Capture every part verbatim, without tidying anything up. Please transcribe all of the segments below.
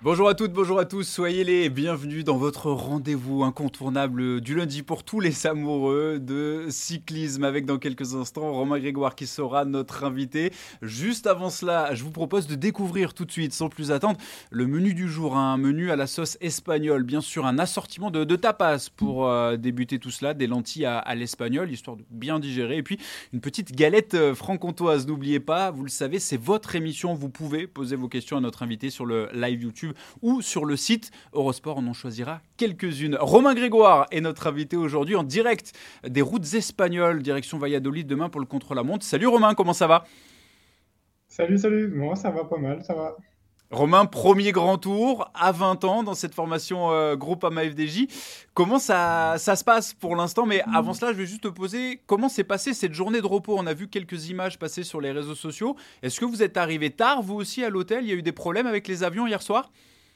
Bonjour à toutes, bonjour à tous, soyez les bienvenus dans votre rendez-vous incontournable du lundi pour tous les amoureux de cyclisme avec dans quelques instants Romain Grégoire qui sera notre invité. Juste avant cela, je vous propose de découvrir tout de suite, sans plus attendre, le menu du jour, un menu à la sauce espagnole, bien sûr un assortiment de, de tapas pour euh, débuter tout cela, des lentilles à, à l'espagnol, histoire de bien digérer, et puis une petite galette euh, franc-comtoise. N'oubliez pas, vous le savez, c'est votre émission, vous pouvez poser vos questions à notre invité sur le live YouTube ou sur le site Eurosport, on en choisira quelques-unes. Romain Grégoire est notre invité aujourd'hui en direct des routes espagnoles, direction Valladolid demain pour le contre-la-montre. Salut Romain, comment ça va ? Salut, salut. Moi, ça va pas mal, ça va. Romain, premier grand tour à vingt ans dans cette formation euh, Groupama F D J. Comment ça, ça se passe pour l'instant ? Mais avant cela, je vais juste te poser comment s'est passée cette journée de repos ? On a vu quelques images passer sur les réseaux sociaux. Est-ce que vous êtes arrivé tard, vous aussi, à l'hôtel ? Il y a eu des problèmes avec les avions hier soir ?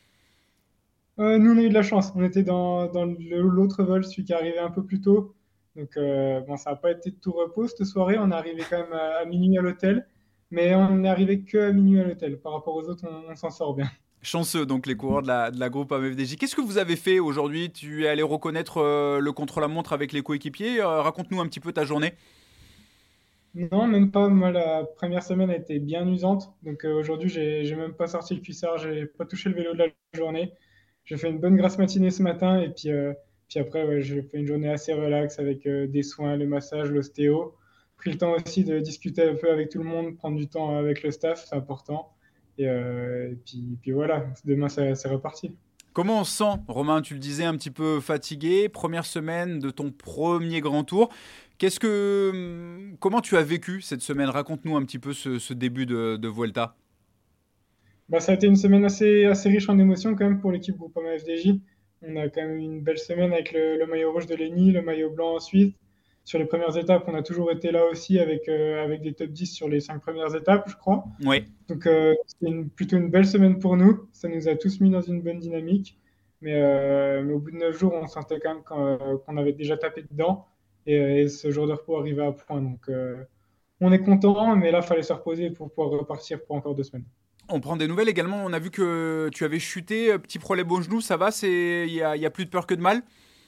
Euh, nous, on a eu de la chance. On était dans, dans le- l'autre vol, celui qui est arrivé un peu plus tôt. Donc, euh, bon, ça n'a pas été de tout repos cette soirée. On est arrivé quand même à, à minuit à l'hôtel. Mais on n'est arrivé que à minuit à l'hôtel. Par rapport aux autres, on, on s'en sort bien. Chanceux, donc les coureurs de la, de la groupe A M F D J. Qu'est-ce que vous avez fait aujourd'hui ? Tu es allé reconnaître euh, le contre-la-montre avec les coéquipiers. Euh, raconte-nous un petit peu ta journée. Non, même pas. Moi, la première semaine a été bien usante. Donc, euh, aujourd'hui, j'ai, j'ai même pas sorti le cuissard. J'ai pas touché le vélo de la journée. J'ai fait une bonne grasse matinée ce matin. Et puis, euh, puis après, ouais, j'ai fait une journée assez relax avec euh, des soins, le massage, l'ostéo. Pris le temps aussi de discuter un peu avec tout le monde, prendre du temps avec le staff, c'est important. Et, euh, et puis, puis voilà, demain, c'est c'est reparti. Comment on se sent, Romain ? Tu le disais, un petit peu fatigué. Première semaine de ton premier grand tour. Qu'est-ce que, hum, comment tu as vécu cette semaine ? Raconte-nous un petit peu ce, ce début de, de Vuelta. Bah, ça a été une semaine assez, assez riche en émotions quand même pour l'équipe Groupama F D J. On a quand même eu une belle semaine avec le, le maillot rouge de Lenny, le maillot blanc ensuite. Sur les premières étapes, on a toujours été là aussi avec, euh, avec des top dix sur les cinq premières étapes, je crois. Oui. Donc euh, c'était une- plutôt une belle semaine pour nous. Ça nous a tous mis dans une bonne dynamique. Mais, euh, mais au bout de neuf jours, on sentait quand même qu'on euh, qu'on avait déjà tapé dedans. Et, et ce jour de repos arrivait à point. Donc euh, on est content, mais là, il fallait se reposer pour pouvoir repartir pour encore deux semaines. On prend des nouvelles également. On a vu que tu avais chuté. euh, Petit problème au genou, ça va ? C'est, il y a, il y a plus de peur que de mal ?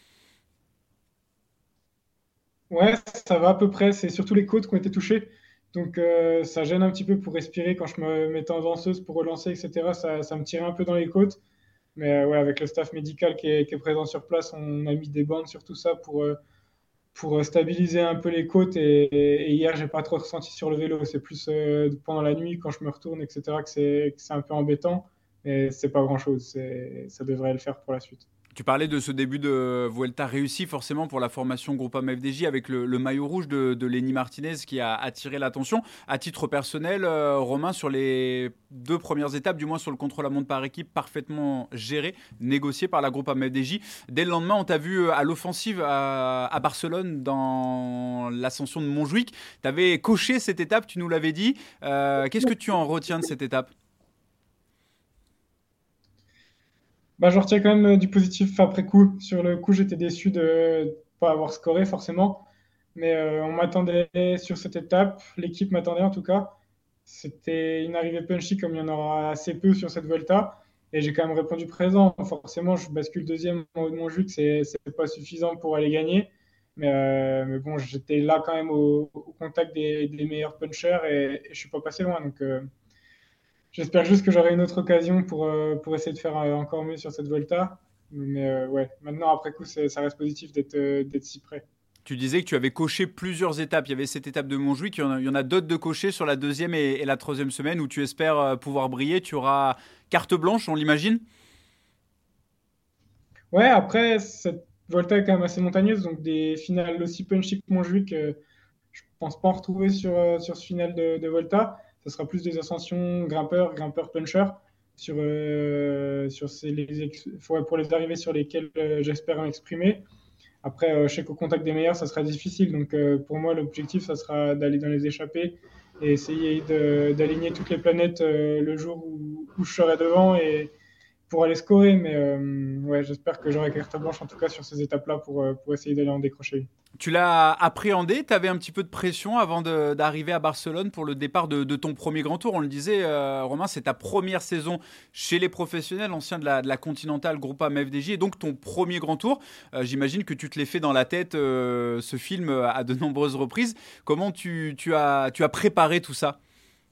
Ouais, ça va à peu près. C'est surtout les côtes qui ont été touchées. Donc, euh, ça gêne un petit peu pour respirer quand je me mettais en danseuse pour relancer, et cetera. Ça, ça me tirait un peu dans les côtes. Mais euh, ouais, avec le staff médical qui est, qui est présent sur place, on a mis des bandes sur tout ça pour, euh, pour euh, stabiliser un peu les côtes. Et, et- et hier, j'ai pas trop ressenti sur le vélo. C'est plus euh, pendant la nuit, quand je me retourne, et cetera, que c'est, que c'est un peu embêtant. Mais c'est pas grand-chose. C'est, ça devrait le faire pour la suite. Tu parlais de ce début de Vuelta réussi forcément pour la formation Groupama F D J avec le, le maillot rouge de, de Lenny Martinez qui a attiré l'attention. À titre personnel, euh, Romain, sur les deux premières étapes, du moins sur le contre-la-montre par équipe, parfaitement géré, négocié par la Groupama F D J. Dès le lendemain, on t'a vu euh, à l'offensive à, à Barcelone dans l'ascension de Montjuic. Tu avais coché cette étape, tu nous l'avais dit. Euh, Qu'est-ce que tu en retiens de cette étape ? Bah, je retiens quand même euh, du positif après coup. Sur le coup, j'étais déçu de ne pas avoir scoré forcément. Mais euh, on m'attendait sur cette étape. L'équipe m'attendait en tout cas. C'était une arrivée punchy comme il y en aura assez peu sur cette Volta. Et j'ai quand même répondu présent. Forcément, je bascule deuxième en haut de mon jus, que c'est c'est pas suffisant pour aller gagner. Mais, euh, mais bon, j'étais là quand même au, au contact des, des meilleurs punchers et, et je suis pas passé loin. Donc, euh, j'espère juste que j'aurai une autre occasion pour, euh, pour essayer de faire euh, encore mieux sur cette Volta. Mais euh, ouais, maintenant, après coup, c'est- ça reste positif d'être euh, d'être si près. Tu disais que tu avais coché plusieurs étapes. Il y avait cette étape de Montjuic, il y en a, il y en a d'autres de cocher sur la deuxième et, et la troisième semaine où tu espères euh, pouvoir briller. Tu auras carte blanche, on l'imagine. Ouais, après, cette Volta est quand même assez montagneuse, donc des finales aussi punchy que Montjuic, euh, je pense pas en retrouver sur, euh, sur ce final de, de Volta. Ça sera plus des ascensions grimpeurs, grimpeurs punchers sur, euh, sur ces, les ex- ouais, pour les arrivées sur lesquelles euh, j'espère m'exprimer. Après, euh, je sais qu'au contact des meilleurs, ça sera difficile. Donc, euh, pour moi, l'objectif, ça sera d'aller dans les échappées et essayer de- d'aligner toutes les planètes euh, le jour où, où je serai devant et, pour aller scorer. Mais euh, ouais, j'espère que j'aurai carte blanche en tout cas sur ces étapes-là pour, euh, pour essayer d'aller en décrocher une. Tu l'as appréhendé, tu avais un petit peu de pression avant de, d'arriver à Barcelone pour le départ de, de ton premier grand tour. On le disait, euh, Romain, c'est ta première saison chez les professionnels, ancien de la, de la Continental Groupama F D J, et donc ton premier grand tour. Euh, j'imagine que tu te l'es fait dans la tête, euh, ce film, à de nombreuses reprises. Comment tu, tu, as, tu as préparé tout ça?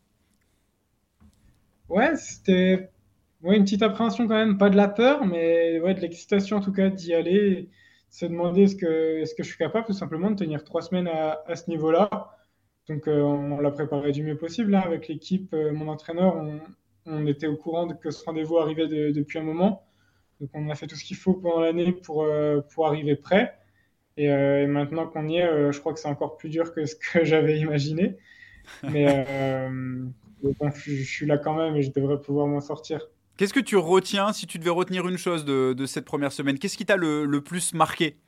Ouais, c'était ouais, une petite appréhension quand même, pas de la peur, mais ouais, de l'excitation en tout cas d'y aller, se demander est-ce que, est-ce que je suis capable tout simplement de tenir trois semaines à, à ce niveau-là. Donc euh, on l'a préparé du mieux possible là, avec l'équipe, euh, mon entraîneur, on, on était au courant de que ce rendez-vous arrivait de- depuis un moment. Donc on a fait tout ce qu'il faut pendant l'année pour, euh, pour arriver prêt. Et, euh, et maintenant qu'on y est, euh, je crois que c'est encore plus dur que ce que j'avais imaginé. Mais euh, bon, je, je suis là quand même et je devrais pouvoir m'en sortir. Qu'est-ce que tu retiens, si tu devais retenir une chose de, de cette première semaine? Qu'est-ce qui t'a le, le plus marqué?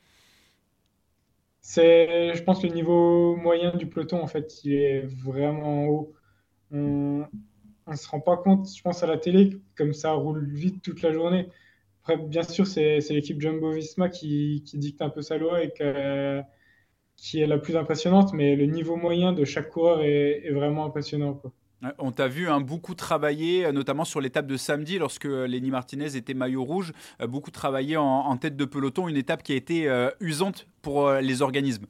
C'est, je pense, le niveau moyen du peloton, en fait, il est vraiment haut. On ne se rend pas compte, je pense, à la télé, comme ça roule vite toute la journée. Après, bien sûr, c'est c'est l'équipe Jumbo-Visma qui, qui dicte un peu sa loi et que- qui est la plus impressionnante, mais le niveau moyen de chaque coureur est, est vraiment impressionnant, quoi. Ouais, on t'a vu hein, beaucoup travailler, euh, notamment sur l'étape de samedi, lorsque euh, Lenny Martinez était maillot rouge, euh, beaucoup travaillé en, en tête de peloton, une étape qui a été euh, usante pour euh, les organismes.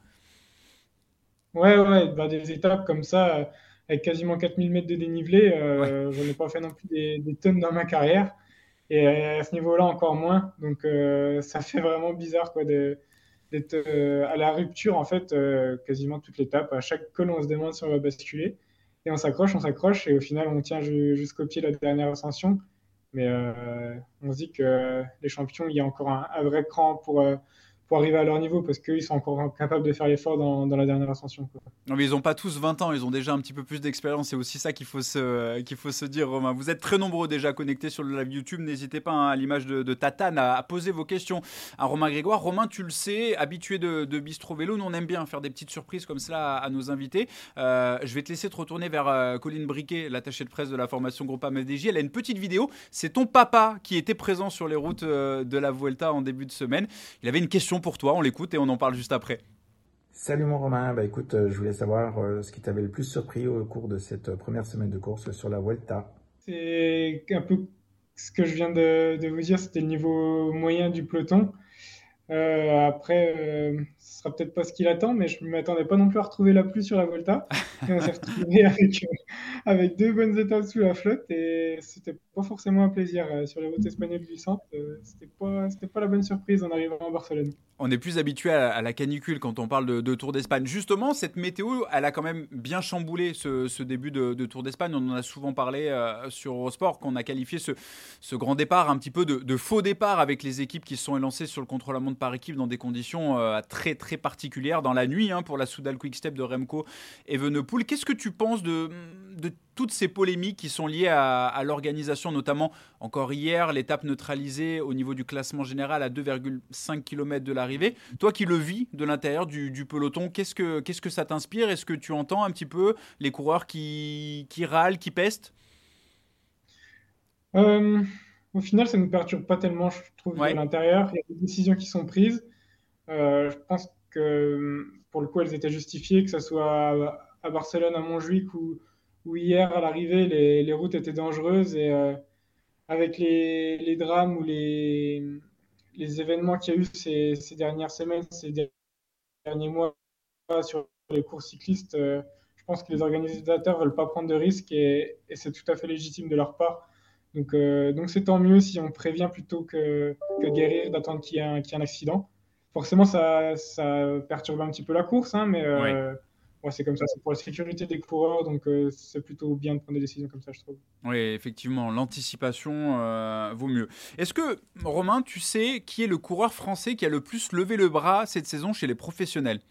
Ouais, ouais, bah, des étapes comme ça, euh, avec quasiment quatre mille mètres de dénivelé, Ouais. euh, j'en ai pas fait non plus des, des tonnes dans ma carrière. Et à ce niveau-là, encore moins. Donc, euh, ça fait vraiment bizarre quoi, de- d'être euh, à la rupture, en fait, euh, quasiment toute l'étape. À chaque col, on se demande si on va basculer. Et on s'accroche, on s'accroche, et au final, on tient ju- jusqu'au pied de la dernière ascension. Mais euh, on se dit que les champions, il y a encore un, un vrai cran pour, euh, pour arriver à leur niveau, parce qu'ils sont encore capables de faire l'effort dans, dans la dernière ascension, quoi. Non, mais ils n'ont pas tous vingt ans, ils ont déjà un petit peu plus d'expérience. C'est aussi ça qu'il faut, se, qu'il faut se dire, Romain. Vous êtes très nombreux déjà connectés sur le live YouTube. N'hésitez pas, hein, à l'image de, de Tatane, à, à poser vos questions à Romain Grégoire. Romain, tu le sais, habitué de, de Bistro Vélo, nous on aime bien faire des petites surprises comme cela à, à nos invités. Euh, je vais te laisser te retourner vers euh, Colline Briquet, l'attachée de presse de la formation Groupama F D J. Elle a une petite vidéo. C'est ton papa qui était présent sur les routes euh, de la Vuelta en début de semaine. Il avait une question pour toi, on l'écoute et on en parle juste après. Salut mon Romain, bah écoute, euh, je voulais savoir euh, ce qui t'avait le plus surpris au cours de cette euh, première semaine de course sur la Vuelta. C'est un peu ce que je viens de, de vous dire, c'était le niveau moyen du peloton. Euh, après, euh, ce sera peut-être pas ce qu'il attend, mais je ne m'attendais pas non plus à retrouver la pluie sur la Volta. Et on s'est retrouvé avec, euh, avec deux bonnes étapes sous la flotte et c'était pas forcément un plaisir. Euh, sur les routes espagnoles glissantes, euh, c'était pas, c'était pas la bonne surprise en arrivant à Barcelone. On est plus habitué à, à la canicule quand on parle de, de Tour d'Espagne. Justement, cette météo, elle a quand même bien chamboulé ce, ce début de, de Tour d'Espagne. On en a souvent parlé euh, sur Eurosport, qu'on a qualifié ce, ce grand départ un petit peu de, de faux départ avec les équipes qui se sont élancées sur le contre-la-montre par équipe dans des conditions euh, très très particulières, dans la nuit, hein, pour la Soudal Quick-Step de Remco Evenepoel. Qu'est-ce que tu penses de, de toutes ces polémiques qui sont liées à, à l'organisation, notamment encore hier, l'étape neutralisée au niveau du classement général à deux virgule cinq kilomètres de l'arrivée. Toi qui le vis de l'intérieur du, du peloton, qu'est-ce que, qu'est-ce que ça t'inspire? Est-ce que tu entends un petit peu les coureurs qui, qui râlent, qui pestent? Euh, Au final, ça ne nous perturbe pas tellement, je trouve, de Ouais. l'intérieur. Il y a des décisions qui sont prises. Euh, je pense que pour le coup, elles étaient justifiées, que ce soit à, à Barcelone, à Montjuic ou, ou hier à l'arrivée, les, les routes étaient dangereuses et euh, avec les, les drames ou les, les événements qu'il y a eu ces, ces dernières semaines, ces derniers mois sur les courses cyclistes, euh, je pense que les organisateurs ne veulent pas prendre de risques et, et c'est tout à fait légitime de leur part. Donc, euh, donc c'est tant mieux si on prévient plutôt que, que guérir, d'attendre qu'il y ait un, qu'il y ait un accident. Forcément, ça, ça perturbe un petit peu la course, hein, mais Ouais. euh, ouais, c'est comme ça, c'est pour la sécurité des coureurs, donc euh, c'est plutôt bien de prendre des décisions comme ça, je trouve. Oui, effectivement, l'anticipation euh, vaut mieux. Est-ce que, Romain, tu sais qui est le coureur français qui a le plus levé le bras cette saison chez les professionnels?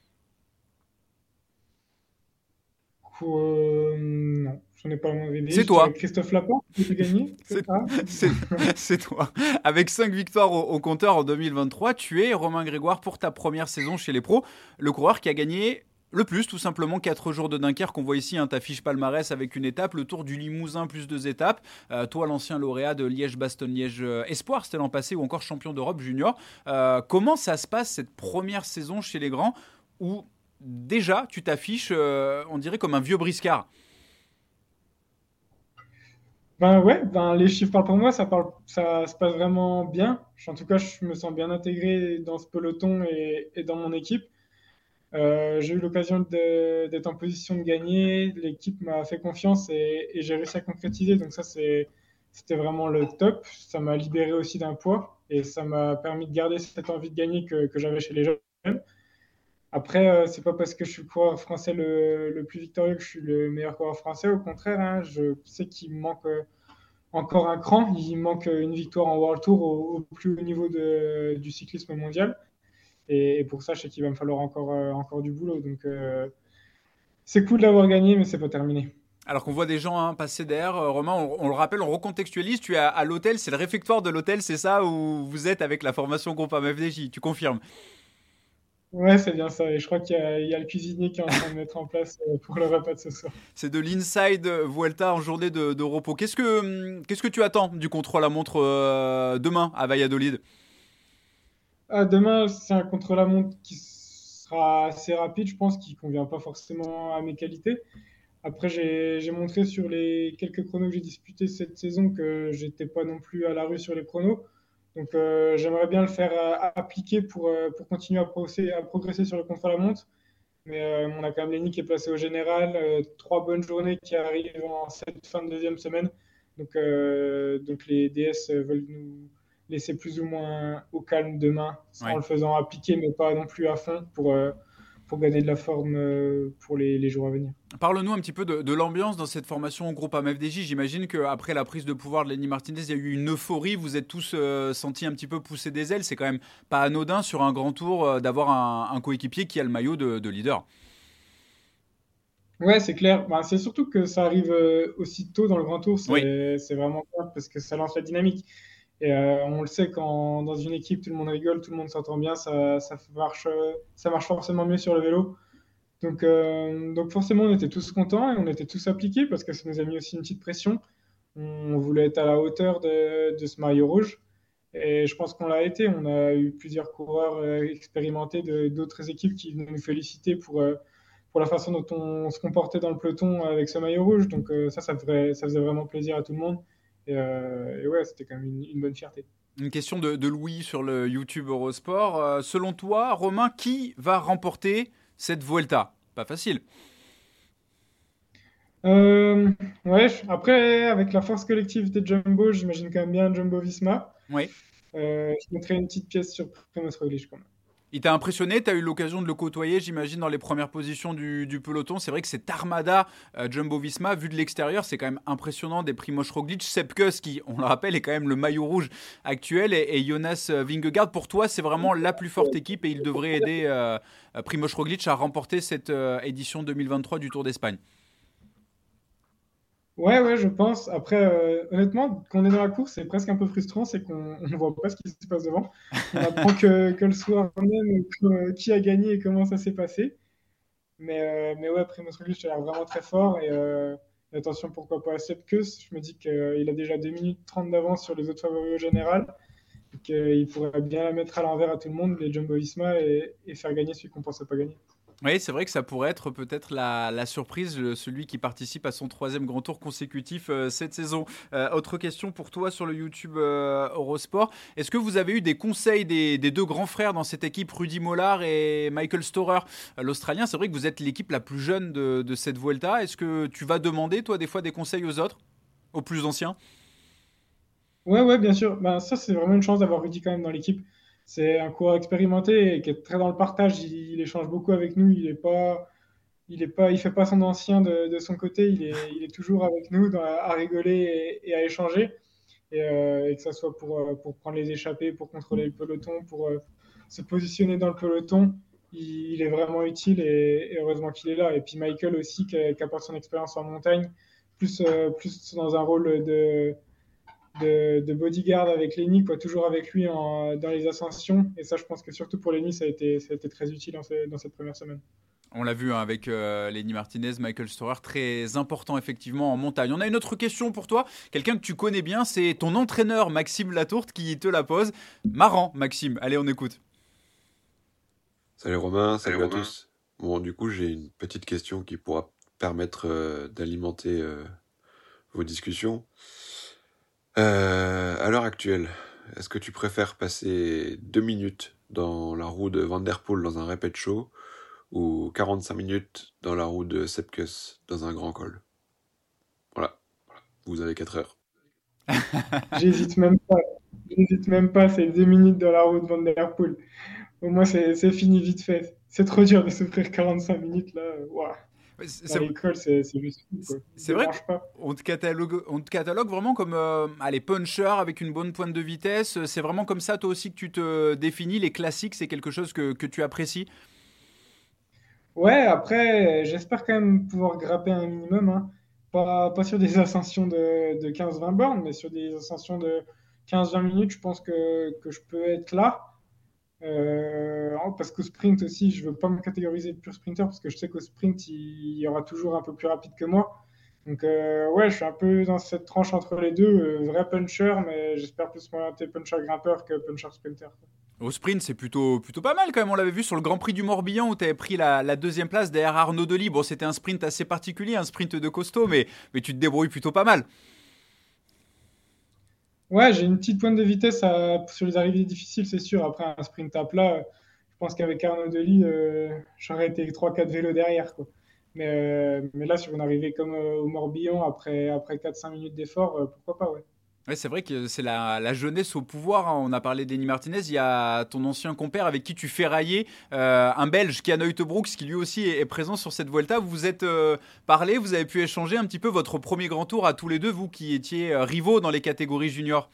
Euh, non, je n'en ai pas mon idée. C'est Je dirais toi. Christophe Laporte qui a gagné, c'est C'est, ça? c'est, c'est toi. Avec cinq victoires au, au compteur en deux mille vingt-trois, tu es, Romain Grégoire, pour ta première saison chez les pros, le coureur qui a gagné Le plus, tout simplement, quatre jours de Dunkerque. On voit ici hein, ta fiche palmarès avec une étape, le Tour du Limousin plus deux étapes. Euh, toi, l'ancien lauréat de Liège-Bastogne-Liège euh, Espoir, c'était l'an passé, ou encore champion d'Europe junior. Euh, comment ça se passe cette première saison chez les grands où déjà tu t'affiches, euh, on dirait, comme un vieux briscard? Ben ouais, ben les chiffres parlent pour moi, ça parle, ça se passe vraiment bien. En tout cas, je me sens bien intégré dans ce peloton et, et dans mon équipe. Euh, j'ai eu l'occasion de- d'être en position de gagner. L'équipe m'a fait confiance et, et j'ai réussi à concrétiser. Donc ça, c'est, c'était vraiment le top. Ça m'a libéré aussi d'un poids et ça m'a permis de garder cette envie de gagner que, que j'avais chez les jeunes. Après, euh, c'est pas parce que je suis le coureur français le, le plus victorieux que je suis le meilleur coureur français. Au contraire, hein, je sais qu'il me manque euh, encore un cran. Il manque euh, une victoire en World Tour au, au plus haut niveau de- du cyclisme mondial. Et, et pour ça, je sais qu'il va me falloir encore, euh, encore du boulot. Donc, euh, c'est cool d'avoir gagné, mais c'est pas terminé. Alors qu'on voit des gens hein, passer derrière, euh, Romain, on, on le rappelle, on recontextualise, tu es à, à l'hôtel, c'est le réfectoire de l'hôtel, c'est ça, où vous êtes avec la formation Groupama F D J, tu confirmes? Ouais, c'est bien ça. Et je crois qu'il y a, il y a le cuisinier qui est en train de mettre en place euh, pour le repas de ce soir. C'est de l'inside Vuelta en journée de, de repos. Qu'est-ce que, hum, qu'est-ce que tu attends du contrôle à montre euh, demain à Valladolid? Ah, demain, c'est un contre-la-montre qui sera assez rapide, je pense, qui convient pas forcément à mes qualités. Après, j'ai j'ai montré sur les quelques chronos que j'ai disputés cette saison que j'étais pas non plus à la rue sur les chronos. Donc, euh, j'aimerais bien le faire euh, appliquer pour, euh, pour continuer à progresser, à progresser sur le contre-la-montre. Mais euh, on a quand même Lenny qui est placé au général, euh, trois bonnes journées qui arrivent en cette fin de deuxième semaine. Donc, euh, donc les D S veulent nous laisser plus ou moins au calme demain, en Ouais. le faisant appliquer, mais pas non plus à fond pour, euh, pour gagner de la forme euh, pour les, les jours à venir. Parle-nous un petit peu de, de l'ambiance dans cette formation au groupe A M F D J. J'imagine qu'après la prise de pouvoir de Lenny Martinez, il y a eu une euphorie. Vous êtes tous euh, sentis un petit peu pousser des ailes. C'est quand même pas anodin sur un grand tour euh, d'avoir un, un coéquipier qui a le maillot de, de leader. Ouais, c'est clair. Ben, c'est surtout que ça arrive euh, aussi tôt dans le grand tour, Oui, c'est c'est vraiment bien parce que ça lance la dynamique. Et euh, on le sait, quand dans une équipe, tout le monde rigole, tout le monde s'entend bien, ça, ça marche, euh, ça marche forcément mieux sur le vélo. Donc, euh, donc forcément, on était tous contents et on était tous appliqués parce que ça nous a mis aussi une petite pression. On voulait être à la hauteur de, de ce maillot rouge. Et je pense qu'on l'a été. On a eu plusieurs coureurs euh, expérimentés de- d'autres équipes qui venaient nous féliciter pour, euh, pour la façon dont on se comportait dans le peloton avec ce maillot rouge. Donc euh, ça, ça, ferait- ça faisait vraiment plaisir à tout le monde. Et, euh, et ouais, c'était quand même une, une bonne fierté. une question de, de Louis sur le YouTube Eurosport. Euh, selon toi, Romain, qui va remporter cette Vuelta? Pas facile. Euh, ouais, je- après, avec la force collective des Jumbo, j'imagine quand même bien Jumbo-Visma. Oui. Euh, je mettrais une petite pièce sur Primoz Roglic quand même. Il t'a impressionné, tu as eu l'occasion de le côtoyer, j'imagine, dans les premières positions du, du peloton. C'est vrai que cette armada euh, Jumbo-Visma, vu de l'extérieur, c'est quand même impressionnant. Des Primoz Roglic, Sepp Kuss, qui, on le rappelle, est quand même le maillot rouge actuel, et, et Jonas Vingegaard. Pour toi, c'est vraiment la plus forte équipe et il devrait aider euh, Primoz Roglic à remporter cette euh, édition deux mille vingt-trois du Tour d'Espagne. Ouais, ouais, je pense. Après, euh, honnêtement, quand on est dans la course, c'est presque un peu frustrant, c'est qu'on ne voit pas ce qui se passe devant. On apprend que, que le soir même que- qui a gagné et comment ça s'est passé. Mais, euh, mais ouais, Primoz Roglic a l'air vraiment très fort. Et, euh, et attention, pourquoi pas à Sepp Kuss. Je me dis qu'il a déjà deux minutes trente d'avance sur les autres favoris au général. Et qu'il pourrait bien la mettre à l'envers à tout le monde, les Jumbo-Visma, et, et faire gagner celui qu'on ne pensait pas gagner. Oui, c'est vrai que ça pourrait être peut-être la, la surprise, le- celui qui participe à son troisième grand tour consécutif euh, cette saison. Euh, autre question pour toi sur le YouTube euh, Eurosport. Est-ce que vous avez eu des conseils des, des deux grands frères dans cette équipe, Rudy Mollard et Michael Storer, euh, l'Australien? C'est vrai que vous êtes l'équipe la plus jeune de, de cette Vuelta. Est-ce que tu vas demander, toi, des fois, des conseils aux autres, aux plus anciens? Ouais, ouais, bien sûr. Ben, ça, c'est vraiment une chance d'avoir Rudy quand même dans l'équipe. C'est un coureur expérimenté et qui est très dans le partage. Il, il échange beaucoup avec nous. Il est pas, il est pas, il fait pas son ancien de, de son côté. Il est, il est toujours avec nous dans- à rigoler et, et à échanger. Et, euh, et que ça soit pour, euh, pour prendre les échappées, pour contrôler le peloton, pour euh, se positionner dans le peloton. Il, il est vraiment utile et, et heureusement qu'il est là. Et puis Michael aussi, qui, qui apporte son expérience en montagne, plus, euh, plus dans un rôle de de, de bodyguard avec Lenny, quoi, toujours avec lui en, dans les ascensions. Et ça, je pense que surtout pour Lenny, ça a été, ça a été très utile dans, ce- dans cette première semaine. On l'a vu hein, avec euh, Lenny Martinez, Michael Storer, très important effectivement en montagne. On a une autre question pour toi, quelqu'un que tu connais bien, c'est ton entraîneur Maxime Latourte qui te la pose. Marrant Maxime, allez on écoute. Salut Romain, salut à tous. Bon, du coup, j'ai une petite question qui pourra permettre euh, d'alimenter euh, vos discussions. Euh, à l'heure actuelle, est-ce que tu préfères passer deux minutes dans la roue de Van Der Poel dans un répète show ou quarante-cinq minutes dans la roue de Sepp Kuss dans un grand col? Voilà, vous avez quatre heures. J'hésite même pas. J'hésite même pas, c'est deux minutes dans la roue de Van Der Poel. Au moins, c'est c'est fini vite fait. C'est trop dur de souffrir quarante-cinq minutes là. Waouh. C'est Dans l'école, c'est c'est juste fou, quoi. Ils c'est vrai débranchent pas. qu'on te catalogue, on te catalogue vraiment comme euh, allez, puncher avec une bonne pointe de vitesse. C'est vraiment comme ça toi aussi que tu te définis. Les classiques, c'est quelque chose que, que tu apprécies. Ouais, après, j'espère quand même pouvoir grapper un minimum, hein. Pas, pas sur des ascensions de, de quinze vingt bornes, mais sur des ascensions de quinze vingt minutes, je pense que, que je peux être là. Euh, parce qu'au sprint aussi, je veux pas me catégoriser de pur sprinter, parce que je sais qu'au sprint, il y aura toujours un peu plus rapide que moi. Donc, euh, ouais, je suis un peu dans cette tranche entre les deux, euh, vrai puncher, mais j'espère plus m'orienter puncher grimpeur que puncher sprinter, quoi. Au sprint, c'est plutôt, plutôt pas mal quand même. On l'avait vu sur le Grand Prix du Morbihan où tu avais pris la, la deuxième place derrière Arnaud Delis. Bon, c'était un sprint assez particulier, un sprint de costaud, mais, mais tu te débrouilles plutôt pas mal. Ouais, j'ai une petite pointe de vitesse à- sur les arrivées difficiles, c'est sûr. Après un sprint à plat, euh, je pense qu'avec Arnaud Delis, euh, j'aurais été trois quatre vélos derrière, quoi. Mais, euh, mais là, sur une arrivée comme euh, au Morbihan, après, après quatre cinq minutes d'effort, euh, pourquoi pas, ouais. Ouais, c'est vrai que c'est la, la jeunesse au pouvoir, hein. On a parlé d'Eni Martinez. Il y a ton ancien compère avec qui tu fais railler, euh, un Belge qui est à Brooks, qui lui aussi est, est présent sur cette Vuelta. Vous vous êtes euh, parlé, vous avez pu échanger un petit peu votre premier grand tour à tous les deux, vous qui étiez euh, rivaux dans les catégories juniors.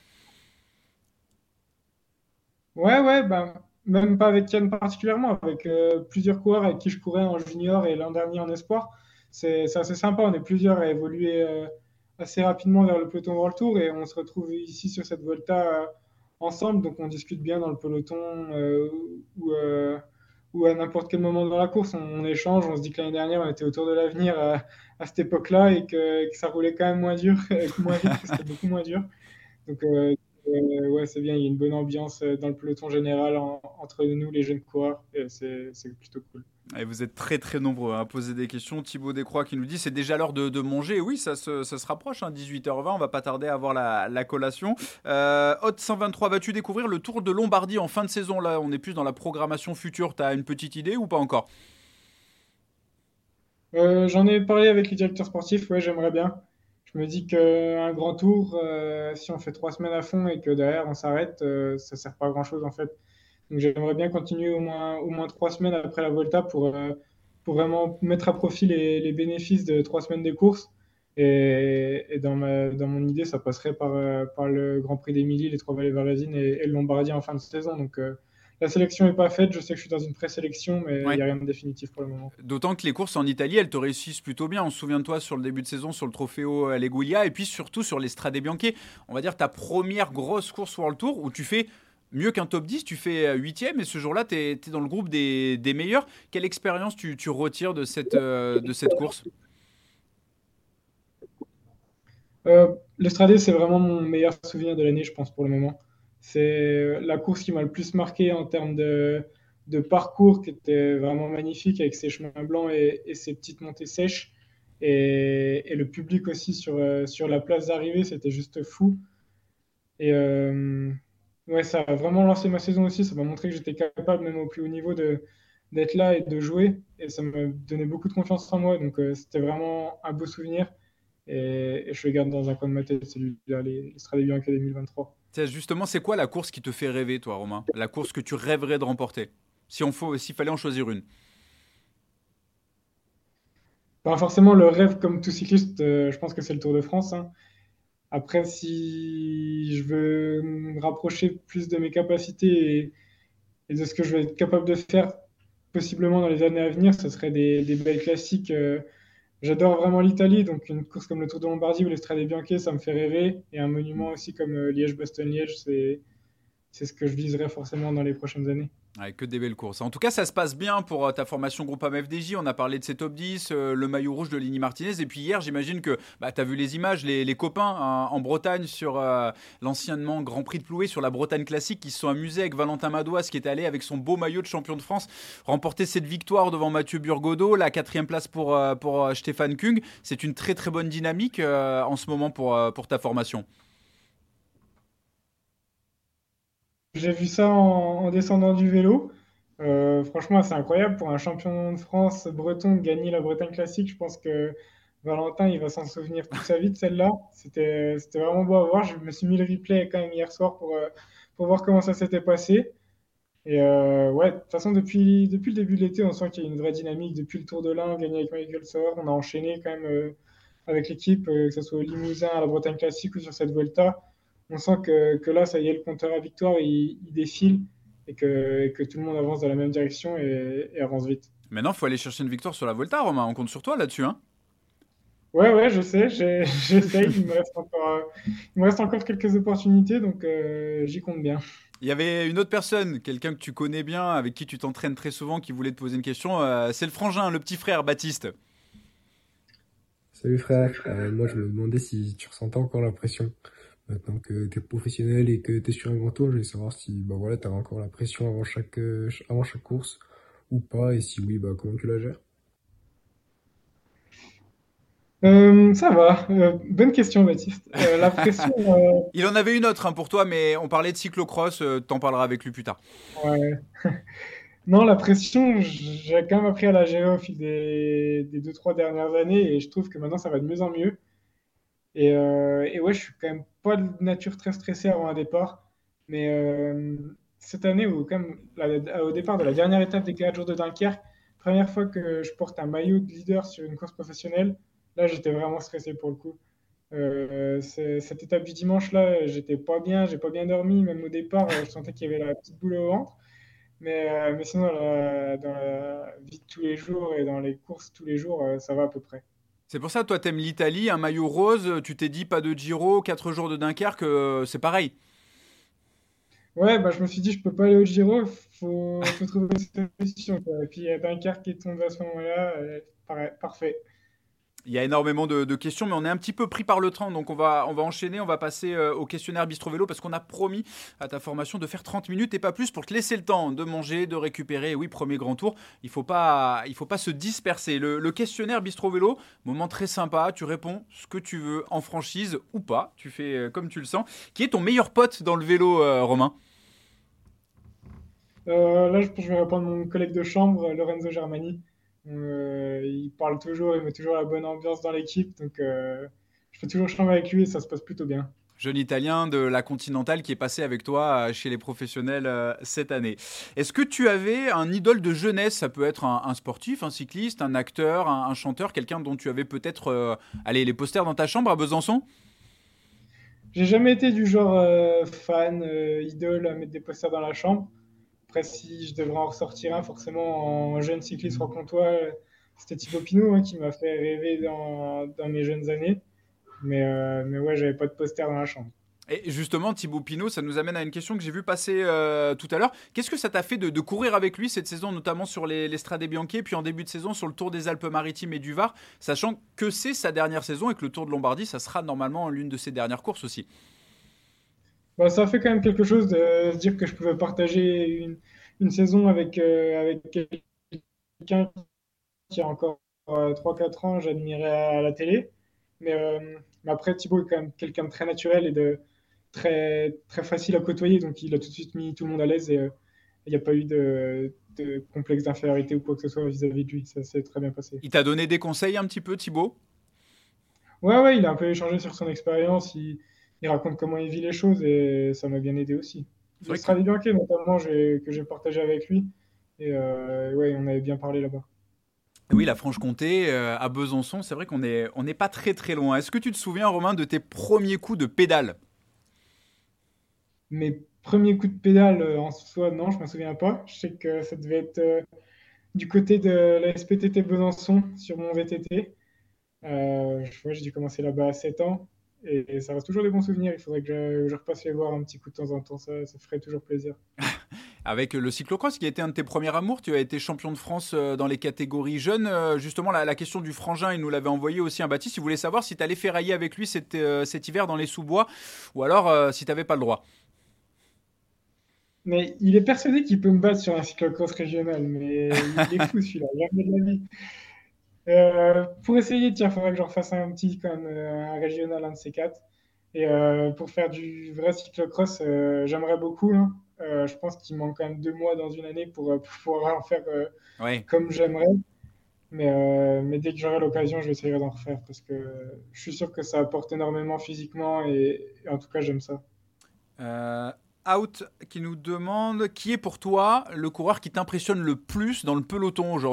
Ouais, ouais, ben, même pas avec Yann particulièrement, avec euh, plusieurs coureurs avec qui je courais en junior et l'an dernier en espoir. C'est c'est assez sympa, on est plusieurs à évoluer euh, assez rapidement vers le peloton World Tour et on se retrouve ici sur cette Volta euh, ensemble, donc on discute bien dans le peloton euh, ou, euh, ou à n'importe quel moment dans la course, on, on échange, on se dit que l'année dernière on était autour de l'avenir à, à cette époque-là et que, que ça roulait quand même moins dur, moins vite, que c'était beaucoup moins dur. Donc, euh, euh, ouais, c'est bien, il y a une bonne ambiance euh, dans le peloton général en- entre nous, les jeunes coureurs, et c'est c'est plutôt cool. Et vous êtes très très nombreux à poser des questions. Thibaut Descroix qui nous dit c'est déjà l'heure de, de manger. Oui, ça se, ça se rapproche, hein, dix-huit heures vingt, on va pas tarder à avoir la, la collation. Euh, Hot cent vingt-trois, vas-tu découvrir le Tour de Lombardie en fin de saison? Là, on est plus dans la programmation future. Tu as une petite idée ou pas encore? Euh, j'en ai parlé avec les directeurs sportifs, ouais, j'aimerais bien. Je me dis qu'un grand tour, euh, si on fait trois semaines à fond et que derrière on s'arrête, euh, ça sert pas à grand-chose en fait. Donc j'aimerais bien continuer au moins, au moins trois semaines après la Volta pour, euh, pour vraiment mettre à profit les, les bénéfices de trois semaines de course. Et, et dans, ma, dans mon idée, ça passerait par, euh, par le Grand Prix d'Émilie, les Trois-Vallées Valaisin et, et le Lombardie en fin de saison. Donc euh, la sélection n'est pas faite. Je sais que je suis dans une présélection, mais il Ouais. n'y a rien de définitif pour le moment. D'autant que les courses en Italie, elles te réussissent plutôt bien. On se souvient de toi sur le début de saison sur le Trofeo Leguiglia et puis surtout sur les Strade Bianche. On va dire ta première grosse course World Tour où tu fais mieux qu'un top dix, tu fais huitième et ce jour-là, tu es, dans le groupe des, des meilleurs. Quelle expérience tu, tu retires de cette, euh, de cette course? Euh, L'Estrade, c'est vraiment mon meilleur souvenir de l'année, je pense, pour le moment. C'est la course qui m'a le plus marqué en termes de, de parcours, qui était vraiment magnifique avec ses chemins blancs et, et ses petites montées sèches. Et, et le public aussi sur, euh, sur la place d'arrivée, c'était juste fou. Et euh, ouais, ça a vraiment lancé ma saison aussi. Ça m'a montré que j'étais capable, même au plus haut niveau, de, d'être là et de jouer. Et ça m'a donné beaucoup de confiance en moi. Donc, euh, c'était vraiment un beau souvenir. Et, et je le garde dans un coin de ma tête, celui-là, les, les Strade Bianche deux mille vingt-trois. Tiens, justement, c'est quoi la course qui te fait rêver, toi, Romain? La course que tu rêverais de remporter? Si on faut, s'il fallait en choisir une. Enfin, forcément, le rêve, comme tout cycliste, euh, je pense que c'est le Tour de France, hein. Après, si je veux me rapprocher plus de mes capacités et, et de ce que je vais être capable de faire possiblement dans les années à venir, ce serait des, des belles classiques. euh, J'adore vraiment l'Italie, donc une course comme le Tour de Lombardie ou l'Estrade Bianche, ça me fait rêver. Et un monument aussi comme euh, Liège-Bastogne-Liège, c'est c'est ce que je viserai forcément dans les prochaines années. Ouais, que des belles courses. En tout cas, ça se passe bien pour euh, ta formation Groupama F D J. On a parlé de ces top dix, euh, le maillot rouge de Lini Martinez. Et puis hier, j'imagine que bah, tu as vu les images, les, les copains hein, en Bretagne sur euh, l'anciennement Grand Prix de Ploué, sur la Bretagne classique, qui se sont amusés avec Valentin Madouas, qui est allé avec son beau maillot de champion de France, remporter cette victoire devant Mathieu Burgodeau, la quatrième place pour, euh, pour euh, Stéphane Kung. C'est une très très bonne dynamique euh, en ce moment pour, euh, pour ta formation. J'ai vu ça en, en descendant du vélo. Euh, franchement, c'est incroyable pour un champion de France breton de gagner la Bretagne classique. Je pense que Valentin, il va s'en souvenir toute sa vie de celle-là. C'était, c'était vraiment beau à voir. Je me suis mis le replay quand même hier soir pour, euh, pour voir comment ça s'était passé. Et euh, ouais, de toute façon, depuis, depuis le début de l'été, on sent qu'il y a une vraie dynamique. Depuis le Tour de l'Ain, gagné avec Michael Sauer, on a enchaîné quand même euh, avec l'équipe, euh, que ce soit au Limousin, à la Bretagne classique ou sur cette Vuelta. On sent que, que là, ça y est, le compteur à victoire, il, il défile et que, et que tout le monde avance dans la même direction et, et avance vite. Maintenant, il faut aller chercher une victoire sur la Volta, Romain. On compte sur toi là-dessus. Hein. Ouais, ouais, je sais, j'ai- j'essaye. Il me reste encore, euh, il me reste encore quelques opportunités, donc euh, j'y compte bien. Il y avait une autre personne, quelqu'un que tu connais bien, avec qui tu t'entraînes très souvent, qui voulait te poser une question. Euh, c'est le frangin, le petit frère, Baptiste. Salut frère. Euh, moi je me demandais si tu ressentais encore la pression. Maintenant que tu es professionnel et que tu es sur un grand tour, je voulais savoir si bah voilà, tu as encore la pression avant chaque, euh, ch- avant chaque course ou pas, et si oui, bah comment tu la gères? Euh, ça va. Euh, bonne question, Baptiste. Euh, la pression, euh, Il en avait une autre hein, pour toi, mais on parlait de cyclocross. Euh, t'en parleras avec lui plus tard. ouais. Non, la pression, j'ai quand même appris à la gérer au fil des, des deux, trois dernières années et je trouve que maintenant ça va de mieux en mieux. Et, euh, et ouais, je suis quand même pas de nature très stressée avant un départ. Mais euh, cette année, où, quand même, la- au départ de la dernière étape des quatre jours de Dunkerque, première fois que je porte un maillot de leader sur une course professionnelle, là j'étais vraiment stressé pour le coup. Euh, c'est- cette étape du dimanche là, j'étais pas bien, j'ai pas bien dormi, même au départ, euh, je sentais qu'il y avait la petite boule au ventre. Mais, euh, mais sinon, dans la, dans la vie de tous les jours et dans les courses tous les jours, euh, ça va à peu près. C'est pour ça, toi, t'aimes l'Italie, un maillot rose. Tu t'es dit pas de Giro, quatre jours de Dunkerque, euh, c'est pareil. Ouais, bah, je me suis dit, je peux pas aller au Giro, faut, faut trouver une solution, quoi. Et puis, il y a Dunkerque qui est tombé à ce moment-là, euh, pareil, parfait. Il y a énormément de, de questions, mais on est un petit peu pris par le train, donc on va, on va enchaîner, on va passer euh, au questionnaire Bistro Vélo, parce qu'on a promis à ta formation de faire trente minutes et pas plus pour te laisser le temps de manger, de récupérer. Et oui, premier grand tour, il faut pas, il faut pas se disperser. Le, le questionnaire Bistro Vélo, moment très sympa, tu réponds ce que tu veux en franchise ou pas, tu fais euh, comme tu le sens. Qui est ton meilleur pote dans le vélo, euh, Romain? Euh, là, je pense que je vais répondre mon collègue de chambre, Lorenzo Germani. Euh, il parle toujours, il met toujours la bonne ambiance dans l'équipe, donc euh, je fais toujours chambre avec lui et ça se passe plutôt bien. Jeune Italien de la Continentale qui est passé avec toi euh, chez les professionnels euh, cette année. Est-ce que tu avais un idole de jeunesse? Ça peut être un, un sportif, un cycliste, un acteur, un, un chanteur, quelqu'un dont tu avais peut-être euh, allez, les posters dans ta chambre à Besançon? J'ai jamais été du genre euh, fan, euh, idole à mettre des posters dans la chambre. Après, si je devrais en ressortir un, forcément en jeune cycliste franc-comtois, euh, c'était Thibaut Pinot hein, qui m'a fait rêver dans, dans mes jeunes années. Mais, euh, mais ouais, j'avais pas de poster dans la chambre. Et justement, Thibaut Pinot, ça nous amène à une question que j'ai vue passer euh, tout à l'heure. Qu'est-ce que ça t'a fait de, de courir avec lui cette saison, notamment sur les, les Strade Bianche, puis en début de saison sur le Tour des Alpes-Maritimes et du Var, sachant que c'est sa dernière saison et que le Tour de Lombardie, ça sera normalement l'une de ses dernières courses aussi. Bah, ça fait quand même quelque chose de se dire que je pouvais partager une, une saison avec, euh, avec quelqu'un qui a encore euh, trois quatre ans, j'admirais à la télé. Mais, euh, mais après, Thibaut est quand même quelqu'un de très naturel et de très, très facile à côtoyer. Donc, il a tout de suite mis tout le monde à l'aise et euh, il n'y a pas eu de, de complexe d'infériorité ou quoi que ce soit vis-à-vis de lui. Ça s'est très bien passé. Il t'a donné des conseils un petit peu, Thibaut? Ouais, ouais, il a un peu échangé sur son expérience. Il, il raconte comment il vit les choses et ça m'a bien aidé aussi. C'est Les vrai que Strade Bianche, notamment, j'ai- que j'ai partagé avec lui. Et euh, ouais, on avait bien parlé là-bas. oui, la Franche-Comté, euh, à Besançon, c'est vrai qu'on est, on n'est pas très très loin. Est-ce que tu te souviens, Romain, de tes premiers coups de pédale? Mes premiers coups de pédale euh, en soi, non, je ne me souviens pas. Je sais que ça devait être euh, du côté de la S P T T Besançon sur mon V T T. Euh, je- ouais, j'ai dû commencer là-bas à sept ans. et, et ça reste toujours des bons souvenirs. Il faudrait que je, je repasse les voir un petit coup de temps en temps, ça, ça ferait toujours plaisir. Avec le cyclocross qui a été un de tes premiers amours, tu as été champion de France dans les catégories jeunes. Justement, la, la question du frangin, il nous l'avait envoyé aussi un Baptiste. Il voulait savoir si tu allais ferrailler avec lui cet, euh, cet hiver dans les sous-bois ou alors euh, si tu n'avais pas le droit. Mais il est persuadé qu'il peut me battre sur un cyclocross régional, mais il est fou celui-là, jamais de la vie. Euh, pour essayer, tiens, il faudrait que j'en fasse un petit, quand même, un régional, un de ces quatre. Et euh, pour faire du vrai cyclocross, euh, j'aimerais beaucoup. Hein. Euh, je pense qu'il manque quand même deux mois dans une année pour, pour pouvoir en faire euh, Ouais. comme j'aimerais. Mais, euh, mais dès que j'aurai l'occasion, je vais essayer d'en refaire parce que je suis sûr que ça apporte énormément physiquement et, et en tout cas, j'aime ça. Euh, Out qui nous demande qui est pour toi le coureur qui t'impressionne le plus dans le peloton aujourd'hui ?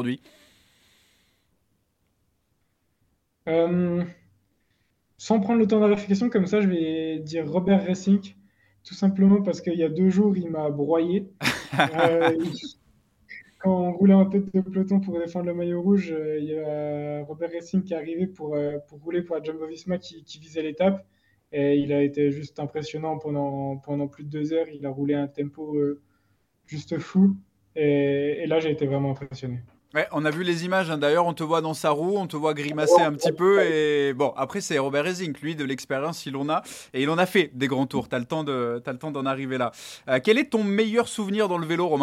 Euh, sans prendre le temps de la réflexion, comme ça, je vais dire Robert Racing, tout simplement parce qu'il y a deux jours, il m'a broyé. euh, Quand on roulait en tête de peloton pour défendre le maillot rouge, euh, il y a Robert Racing qui est arrivé pour, euh, pour rouler pour la Jumbo-Visma qui, qui visait l'étape. Et il a été juste impressionnant pendant, pendant plus de deux heures. Il a roulé à un tempo euh, juste fou. Et, et là, j'ai été vraiment impressionné. Ouais, on a vu les images, hein. D'ailleurs, on te voit dans sa roue, on te voit grimacer un petit peu. Et bon, après, c'est Robert Racing, lui, de l'expérience, il en a. Et il en a fait des grands tours. Tu as le temps de, t'as le temps d'en arriver là. Euh, quel est ton meilleur souvenir dans le vélo, Romain ?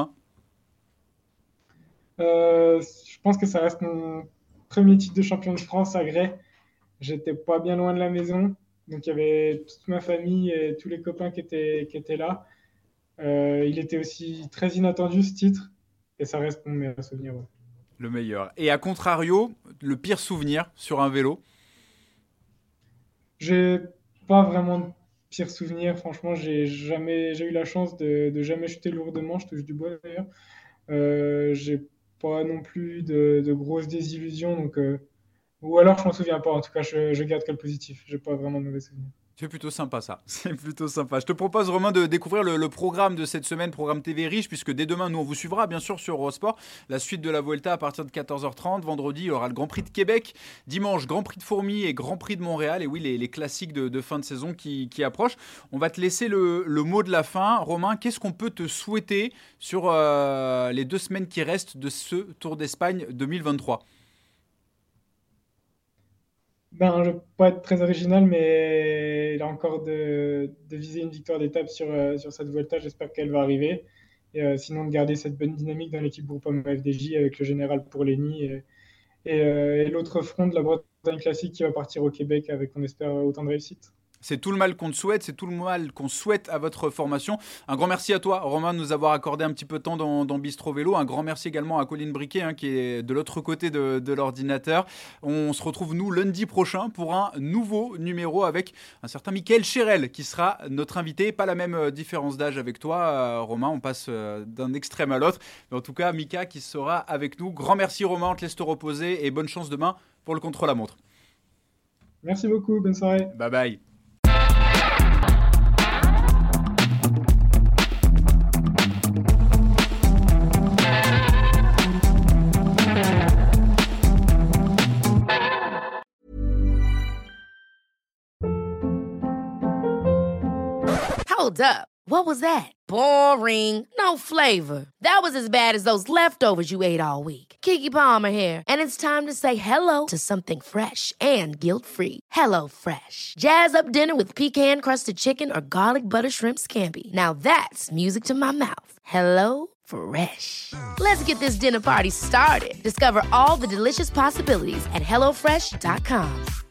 Euh, je pense que ça reste mon premier titre de champion de France à Grès. J'étais pas bien loin de la maison. Donc, il y avait toute ma famille et tous les copains qui étaient, qui étaient là. Euh, il était aussi très inattendu, ce titre. Et ça reste mon meilleur souvenir. Ouais. Le meilleur. Et à contrario, le pire souvenir sur un vélo ? J'ai pas vraiment de pire souvenir. Franchement, j'ai jamais, j'ai eu la chance de, de jamais chuter lourdement. Je touche du bois d'ailleurs. Euh, j'ai pas non plus de, de grosses désillusions. Donc, euh, ou alors je m'en souviens pas. En tout cas, je, je garde que le positif. J'ai pas vraiment de mauvais souvenirs. C'est plutôt sympa ça, c'est plutôt sympa. Je te propose Romain de découvrir le, le programme de cette semaine, programme T V riche, puisque dès demain, nous on vous suivra bien sûr sur Eurosport. La suite de la Vuelta à partir de quatorze heures trente. Vendredi, il y aura le Grand Prix de Québec. Dimanche, Grand Prix de Fourmies et Grand Prix de Montréal. Et oui, les, les classiques de, de fin de saison qui, qui approchent. On va te laisser le, le mot de la fin. Romain, qu'est-ce qu'on peut te souhaiter sur euh, les deux semaines qui restent de ce Tour d'Espagne deux mille vingt-trois ? Ben, je ne vais pas être très original, mais il a encore de, de viser une victoire d'étape sur, euh, sur cette Vuelta. J'espère qu'elle va arriver. Et euh, sinon, de garder cette bonne dynamique dans l'équipe Groupama F D J avec le général Pourleny et, et, euh, et l'autre front de la Bretagne classique qui va partir au Québec avec, on espère, autant de réussite. C'est tout le mal qu'on te souhaite, c'est tout le mal qu'on souhaite à votre formation. Un grand merci à toi, Romain, de nous avoir accordé un petit peu de temps dans, dans Bistro Vélo. Un grand merci également à Colline Briquet, hein, qui est de l'autre côté de, de l'ordinateur. On se retrouve, nous, lundi prochain pour un nouveau numéro avec un certain Mickaël Chérel, qui sera notre invité. Pas la même différence d'âge avec toi, euh, Romain. On passe euh, d'un extrême à l'autre. Mais en tout cas, Mika qui sera avec nous. Grand merci, Romain. On te laisse te reposer et bonne chance demain pour le contre-la-montre. Merci beaucoup. Bonne soirée. Bye bye. Hold up. What was that? Boring. No flavor. That was as bad as those leftovers you ate all week. Keke Palmer here, and it's time to say hello to something fresh and guilt-free. Hello Fresh. Jazz up dinner with pecan-crusted chicken or garlic butter shrimp scampi. Now that's music to my mouth. Hello Fresh. Let's get this dinner party started. Discover all the delicious possibilities at hello fresh dot com.